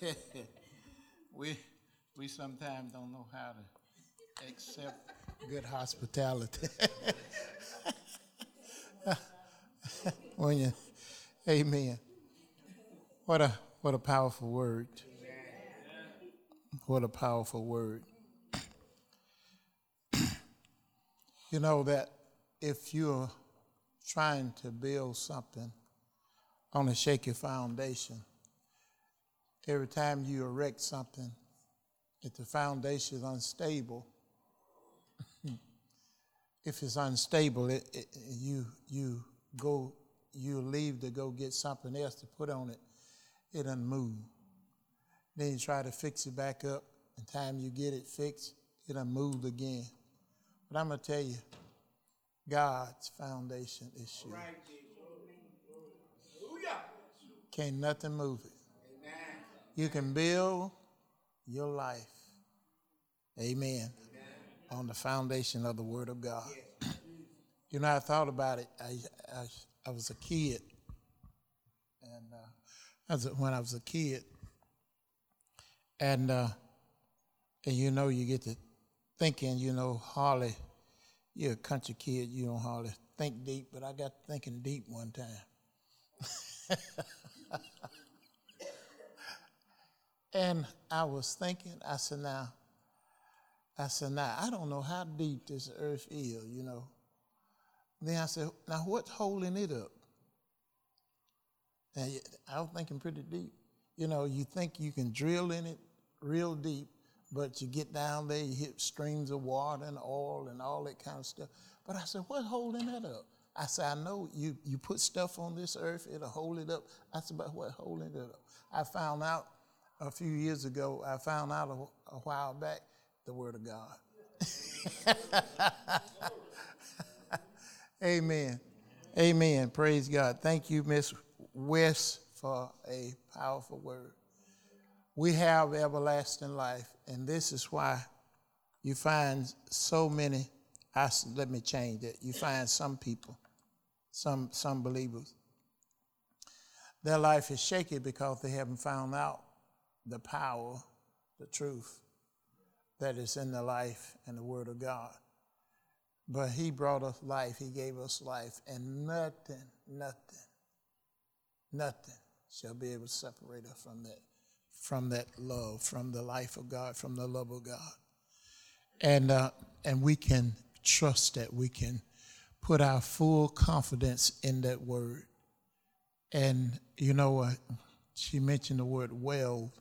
we we sometimes don't know how to accept good hospitality. When you, amen. What a powerful word. What a powerful word. You know that if you're trying to build something on a shaky foundation, every time you erect something, if the foundation is unstable, if it's unstable, you leave to go get something else to put on it, it doesn't move. Then you try to fix it back up, and time you get it fixed, it done moved again. But I'm going to tell you, God's foundation is sure. Can't nothing move it. You can build your life, amen, on the foundation of the Word of God. You know, I thought about it. I was a kid, and when I was a kid, and you know, you get to thinking, you know, hardly, you're a country kid, you don't hardly think deep, but I got thinking deep one time. And I was thinking, I said, now, I don't know how deep this earth is, you know. Then I said, now what's holding it up? And I was thinking pretty deep. You know, you think you can drill in it real deep, but you get down there, you hit streams of water and oil and all that kind of stuff. But I said, what's holding that up? I said, I know you put stuff on this earth, it'll hold it up. I said, but what's holding it up? I found out a few years ago, a while back, the Word of God. Amen. Amen. Praise God. Thank you, Miss West, for a powerful word. We have everlasting life, and this is why you find so many. Let me change that. You find some people, some believers, their life is shaky because they haven't found out the power, the truth that is in the life and the Word of God. But He brought us life. He gave us life, and nothing shall be able to separate us from that love, from the life of God, from the love of God. And we can trust that. We can put our full confidence in that word. And you know, she mentioned the word well.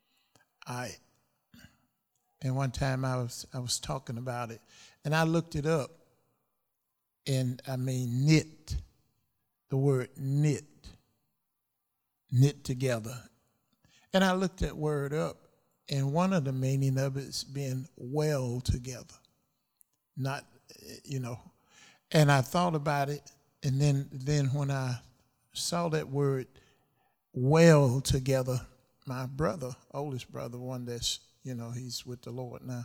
And one time I was talking about it, and I looked it up, and I mean knit, the word knit together. And I looked that word up, and one of the meaning of it is being well together, not, you know. And I thought about it, and then when I saw that word well together, my brother, oldest brother, one that's, you know, he's with the Lord now,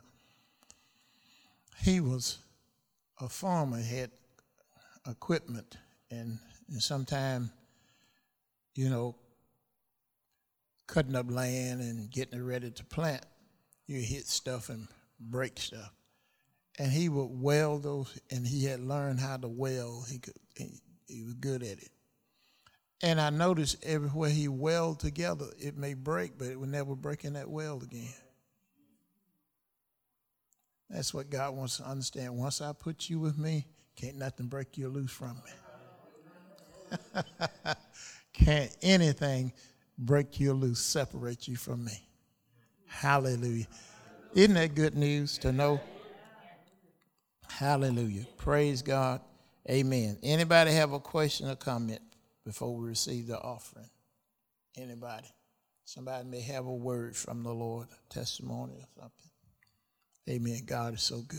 he was a farmer, had equipment, and sometime, you know, cutting up land and getting it ready to plant, you hit stuff and break stuff. And he would weld those, and he had learned how to weld. He was good at it. And I noticed everywhere he weld together, it may break, but it would never break in that weld again. That's what God wants to understand. Once I put you with me, can't nothing break you loose from me. Can't anything break you loose, separate you from me. Hallelujah. Isn't that good news to know? Hallelujah. Praise God. Amen. Anybody have a question or comment before we receive the offering? Anybody? Somebody may have a word from the Lord, a testimony or something. Amen. God is so good.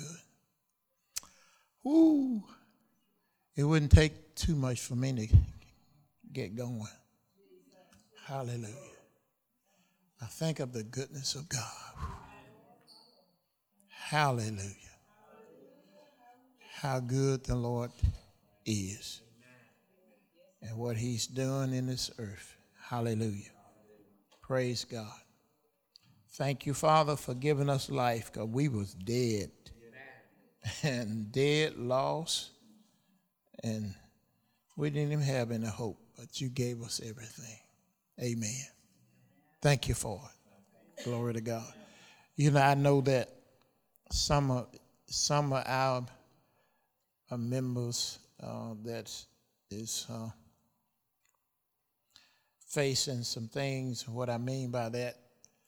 Woo. It wouldn't take too much for me to get going. Hallelujah. I think of the goodness of God. Hallelujah. How good the Lord is and what He's doing in this earth. Hallelujah. Praise God. Thank you, Father, for giving us life, because we was dead. And dead, lost, and we didn't even have any hope, but you gave us everything. Amen. Thank you for it. Glory to God. You know, I know that some of our members that is facing some things. What I mean by that,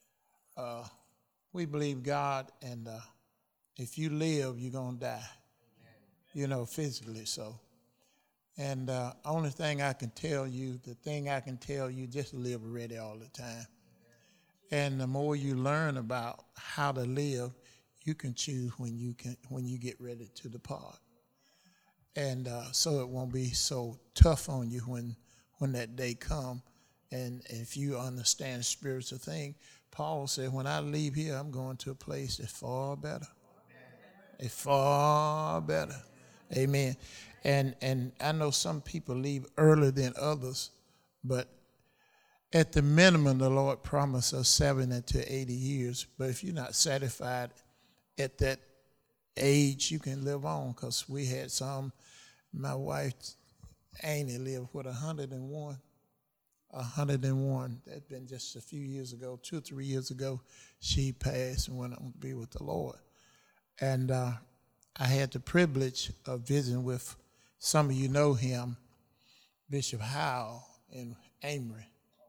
we believe God, and if you live, you're going to die, you know, physically so. And only thing I can tell you, just live ready all the time. And the more you learn about how to live, you can choose when you get ready to depart. And so it won't be so tough on you when that day come. And if you understand spiritual thing, Paul said, when I leave here, I'm going to a place that's far better. It's far better. Amen. And I know some people leave earlier than others, but at the minimum, the Lord promised us 70 to 80 years. But if you're not satisfied at that age, you can live on, because we had some. My wife, Annie, lived with 101. 101. That's been just a few years ago, 2 or 3 years ago. She passed and went on to be with the Lord. And I had the privilege of visiting with, some of you know him, Bishop Howell in Amory.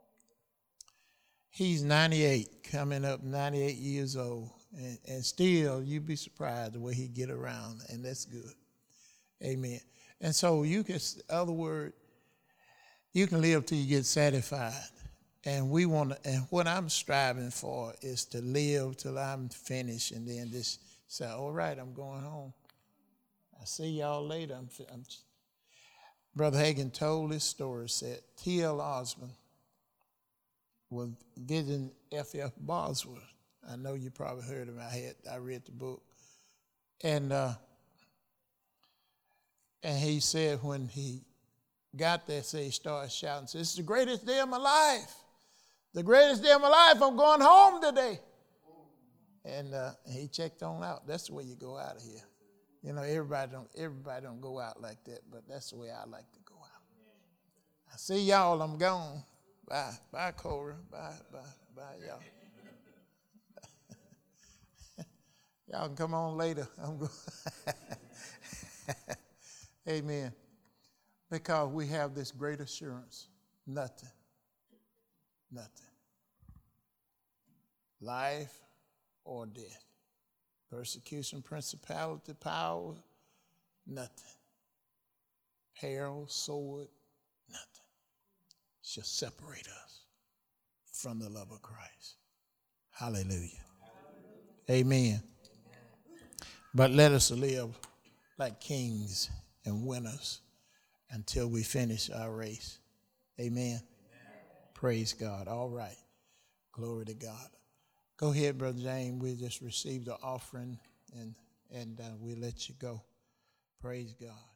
He's 98, coming up 98 years old. And still, you'd be surprised the way he get around, and that's good. Amen. And so you can, other word, you can live till you get satisfied. And we want to, and what I'm striving for is to live till I'm finished, and then just say, all right, I'm going home. I'll see y'all later. Brother Hagin told this story, said T.L. Osborne was visiting F.F. Bosworth. I know you probably heard him. I read the book. And he said when he got there, he started shouting, said, "This is the greatest day of my life. The greatest day of my life. I'm going home today." And he checked on out. That's the way you go out of here. You know, everybody don't go out like that, but that's the way I like to go out. I see y'all, I'm gone. Bye. Bye, Cora. Bye, y'all. Y'all can come on later. I'm going. Amen. Because we have this great assurance. Nothing. Life or death. Persecution, principality, power, nothing. Peril, sword, nothing shall separate us from the love of Christ. Hallelujah. Amen. But let us live like kings and winners until we finish our race. Amen. Praise God. All right. Glory to God. Go ahead, Brother James. We just received the offering, and we'll let you go. Praise God.